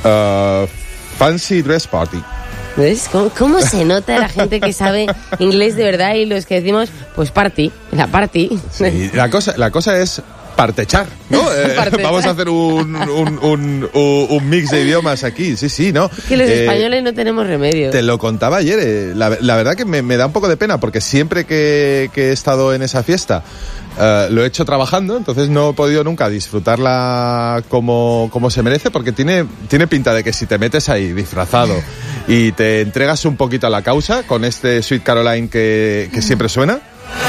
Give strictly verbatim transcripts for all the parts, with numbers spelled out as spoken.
Uh, fancy dress party. ¿Ves? ¿Cómo, ¿Cómo se nota la gente que sabe inglés de verdad y los que decimos, pues party, la party? Sí, la cosa, la cosa es partechar, ¿no? Eh, Partechar. Vamos a hacer un, un, un, un, un mix de idiomas aquí, sí, sí, ¿no? Es que los eh, españoles no tenemos remedio. Te lo contaba ayer, eh, la, la verdad que me, me da un poco de pena, porque siempre que, que he estado en esa fiesta, Uh, lo he hecho trabajando, entonces no he podido nunca disfrutarla como, como se merece, porque tiene, tiene pinta de que si te metes ahí disfrazado y te entregas un poquito a la causa con este Sweet Caroline que, que siempre suena.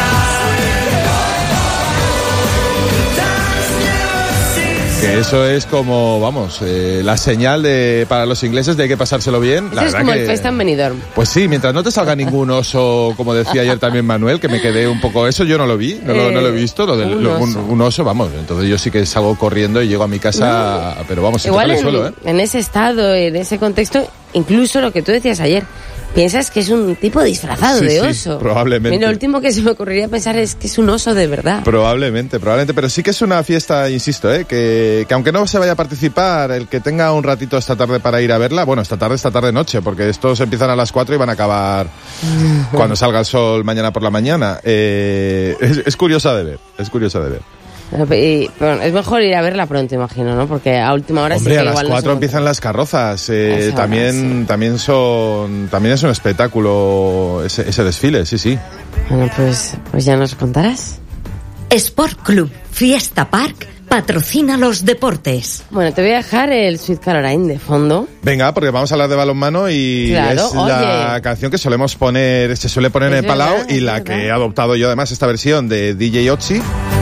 Que eso es como, vamos, eh, la señal de para los ingleses de hay que pasárselo bien. Eso la es verdad como que, el Festa en Benidorm. Pues sí, mientras no te salga ningún oso, como decía ayer también Manuel, que me quedé un poco... Eso yo no lo vi, no, eh, lo, no lo he visto, lo del, un, lo, oso. Un, un oso, vamos. Entonces yo sí que salgo corriendo y llego a mi casa, no. pero vamos, sin igual tocar el en, suelo, ¿eh? en ese estado, en ese contexto, incluso lo que tú decías ayer, piensas que es un tipo disfrazado sí, de sí, oso. Probablemente. Y lo último que se me ocurriría pensar es que es un oso de verdad. Probablemente, probablemente. Pero sí que es una fiesta, insisto, ¿eh? que, que aunque no se vaya a participar, el que tenga un ratito esta tarde para ir a verla, bueno, esta tarde, esta tarde noche, porque estos empiezan a las cuatro y van a acabar cuando salga el sol mañana por la mañana. Eh, es, es curiosa de ver, es curiosa de ver. Y, bueno, es mejor ir a verla pronto, imagino, ¿no? Porque a última hora Hombre, sí que a las igual cuatro no empiezan las carrozas. Eh, hora, también, sí. también son, también es un espectáculo ese, ese desfile, sí, sí. Bueno, pues, pues ya nos contarás. Sport Club Fiesta Park patrocina los deportes. Bueno, te voy a dejar el Sweet Caroline de fondo. Venga, porque vamos a hablar de balonmano y claro, es la oye. canción que solemos poner, se suele poner Es en el Palau verdad, y la verdad. que he adoptado yo además esta versión de D J Otzi.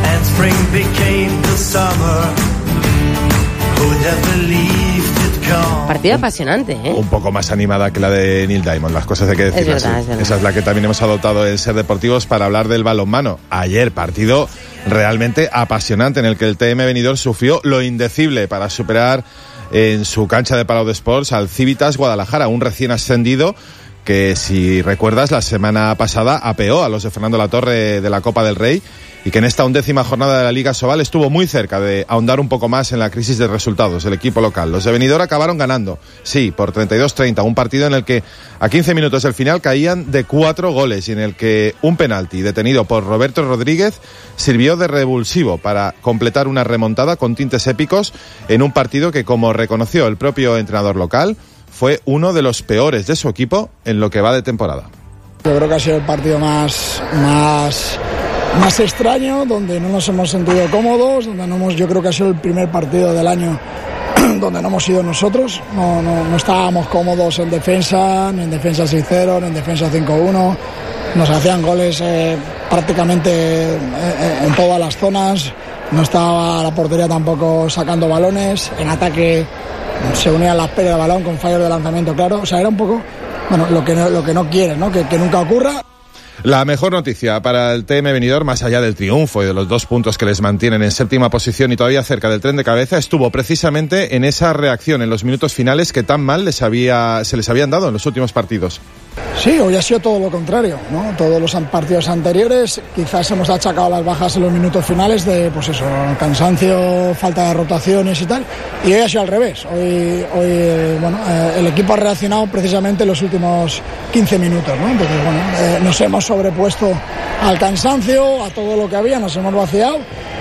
Partido apasionante, ¿eh? Un poco más animada que la de Neil Diamond, las cosas hay que decirlas. Es verdad, es verdad. Esa es la que también hemos adoptado en Ser Deportivos para hablar del balonmano. Ayer, partido realmente apasionante en el que el T M Benidorm sufrió lo indecible para superar en su cancha de Palau de Sports al Civitas Guadalajara, un recién ascendido que, si recuerdas, la semana pasada apeó a los de Fernando Latorre de la Copa del Rey y que en esta undécima jornada de la Liga Sobal estuvo muy cerca de ahondar un poco más en la crisis de resultados del equipo local. Los de Benidorm acabaron ganando, sí, por treinta y dos treinta, un partido en el que a quince minutos del final caían de cuatro goles y en el que un penalti detenido por Roberto Rodríguez sirvió de revulsivo para completar una remontada con tintes épicos en un partido que, como reconoció el propio entrenador local, fue uno de los peores de su equipo en lo que va de temporada. Yo creo que ha sido el partido más, más, más extraño, donde no nos hemos sentido cómodos, donde no hemos, yo creo que ha sido el primer partido del año donde no hemos sido nosotros, no, no, no estábamos cómodos en defensa, ni en defensa seis cero, ni en defensa cinco uno, nos hacían goles eh, prácticamente en, en todas las zonas, no estaba la portería tampoco sacando balones, en ataque se unían las pérdidas de balón con fallos de lanzamiento, claro, o sea, era un poco, bueno, lo que no, lo que no quiere, ¿no? Que, que nunca ocurra. La mejor noticia para el T M Benidorm, más allá del triunfo y de los dos puntos que les mantienen en séptima posición y todavía cerca del tren de cabeza, estuvo precisamente en esa reacción en los minutos finales que tan mal les había, se les habían dado en los últimos partidos. Sí, hoy ha sido todo lo contrario, ¿no? Todos los partidos anteriores quizás hemos achacado las bajas en los minutos finales de, pues eso, cansancio, falta de rotaciones y tal, y hoy ha sido al revés. Hoy, hoy bueno, eh, el equipo ha reaccionado precisamente en los últimos quince minutos, ¿no? Entonces, bueno, eh, nos hemos sobrepuesto al cansancio, a todo lo que había, nos hemos vaciado.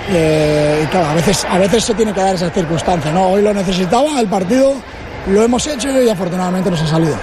Eh, y claro, a veces, a veces se tiene que dar esa circunstancia, ¿no? Hoy lo necesitaba, el partido lo hemos hecho y afortunadamente nos ha salido.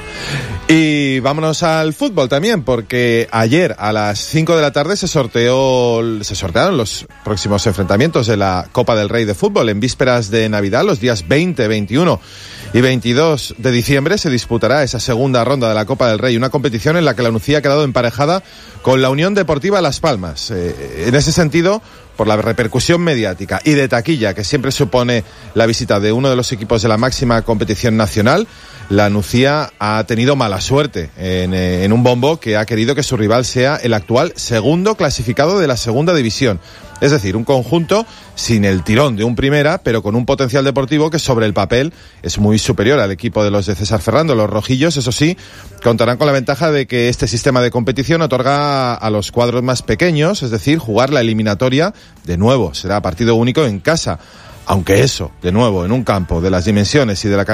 Y vámonos al fútbol también, porque ayer a las cinco de la tarde se sorteó, se sortearon los próximos enfrentamientos de la Copa del Rey de Fútbol. En vísperas de Navidad, los días veinte, veintiuno y veintidós de diciembre, se disputará esa segunda ronda de la Copa del Rey, una competición en la que la Nucía ha quedado emparejada con la Unión Deportiva Las Palmas. Eh, en ese sentido, por la repercusión mediática y de taquilla que siempre supone la visita de uno de los equipos de la máxima competición nacional, la Nucía ha tenido mala suerte en, en un bombo que ha querido que su rival sea el actual segundo clasificado de la segunda división. Es decir, un conjunto sin el tirón de un primera, pero con un potencial deportivo que sobre el papel es muy superior al equipo de los de César Ferrando. Los rojillos, eso sí, contarán con la ventaja de que este sistema de competición otorga a los cuadros más pequeños, es decir, jugar la eliminatoria de nuevo. Será partido único en casa. Aunque eso, de nuevo, en un campo de las dimensiones y de la calidad